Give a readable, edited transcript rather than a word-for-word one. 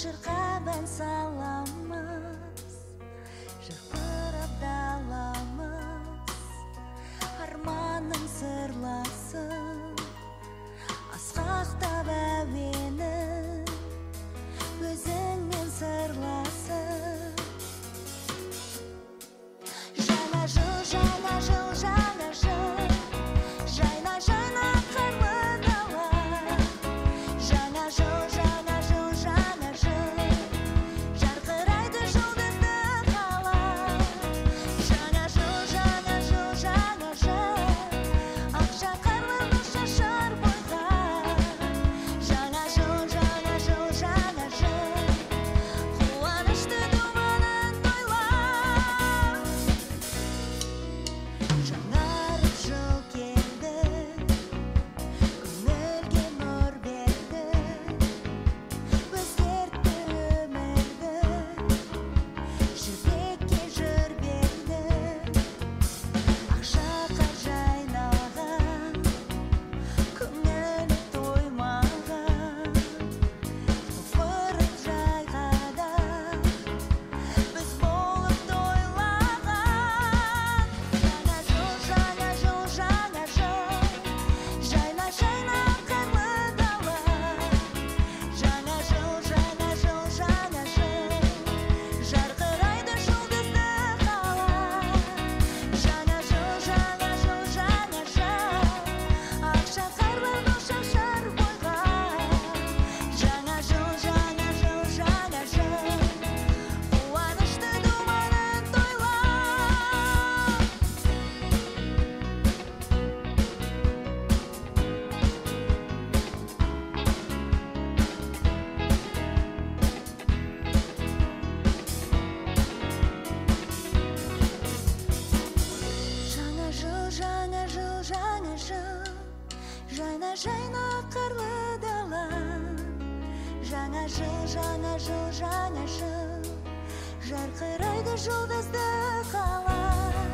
шырқап ән саламыз, жырқырап даламыз, арманның сырласын асқақтап әуені өзіңмен сырласып. Жаңа жыл, жаңа жыл, жаңа жыл, жайна жайна қарлы дала. Жаңа жыл, жаңа жыл, жаңа жыл, жарқырайды жұлдызды қала. Жаңа жыл, жаңа жыл, жаңа жыл, ақша қарлы нұр шашар бойға. Жаңа жыл, жаңа жыл, жаңа жыл, қуанышты думанын тойла. Жаңарып жыл келді, көңілге нұр берді, өзгертті өмірді, жүрекке жыр берді. Ақша қар жайнаған, көңілі тоймаған, құлпырып жайғада біз болып тойлаған. Жаңа жыл, жаңа жыл, жаңа жыл, жайна жайна қарлы дала. Жаңа жыл, жаңа жыл, жаңа жыл, жарқырайды жұлдызды қала. Жаңа жыл, жаңа жыл, жаңа жыл, ақша қарлы нұр шашар бойға. Жаңа жыл, жаңа жыл, жаңа жыл, қуанышты думанын тойла. Жаңа жыл, жаңа жыл, жаңа жыл, жайна жайна қарлы дала. Жаңа жыл, жаңа жыл, жаңа жыл, жарқырайды жұлдызды қала.